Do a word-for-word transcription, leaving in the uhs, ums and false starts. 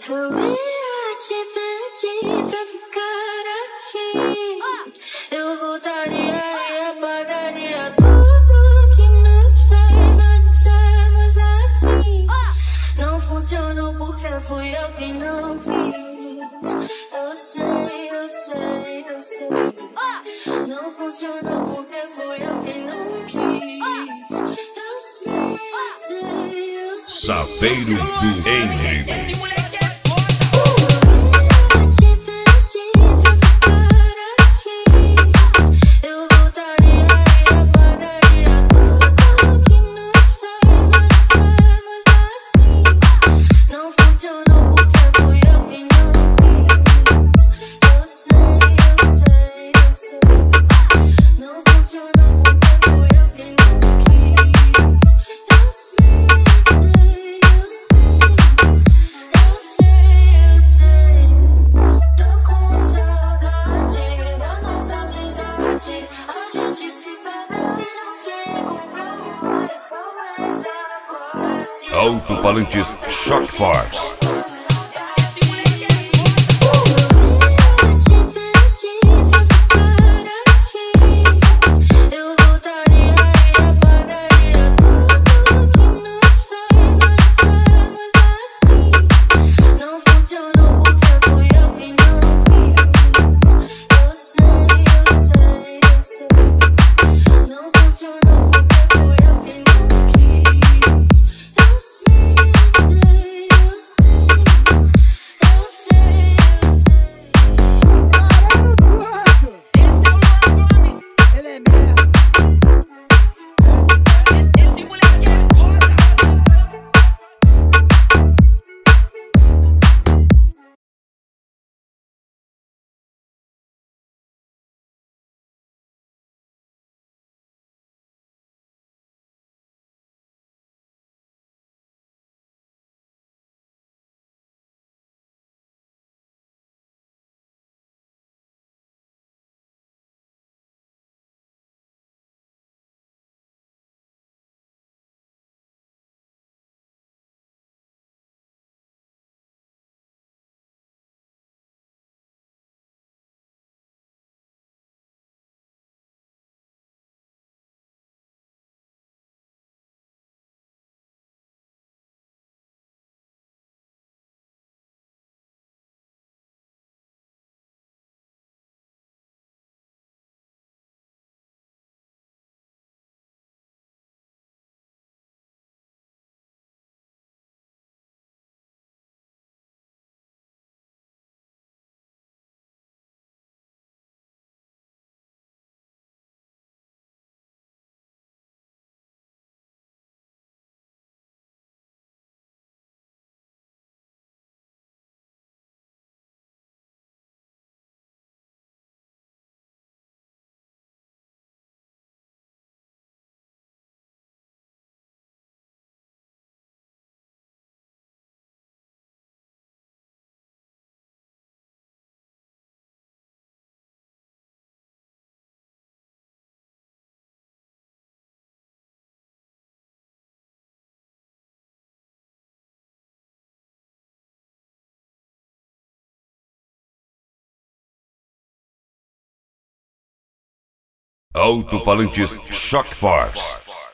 Eu ia te pedir pra ficar aqui. Eu voltaria e apagaria tudo que nos fez antes sermos assim. Não funcionou porque fui eu que não quis. Eu sei, eu sei, eu sei. Não funcionou porque fui eu que não quis. Eu sei, eu sei, eu sei. Saveiro do Henrique. Alto-falantes Shock Force. Alto-falantes Shock Force.